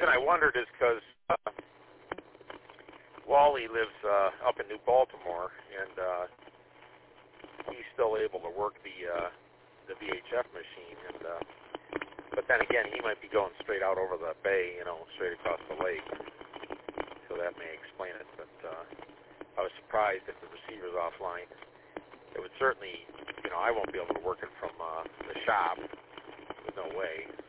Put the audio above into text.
reason I wondered is because Wally lives up in New Baltimore, and he's still able to work the VHF machine. And but then again, he might be going straight out over the bay, straight across the lake. So that may explain it. But I was surprised if the receiver's offline. It would certainly, I won't be able to work it from the shop. There's no way.